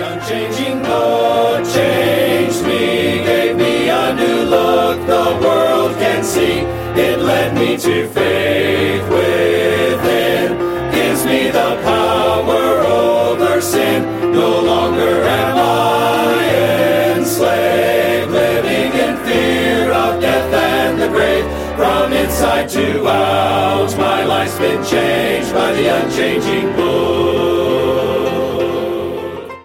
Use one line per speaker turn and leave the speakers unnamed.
Unchanging blood changed me, gave me a new look the world can see. It led me to faith within, gives me the power over sin. No longer am I enslaved, living in fear of death and the grave. From inside to out, my life's been changed by the unchanging blood.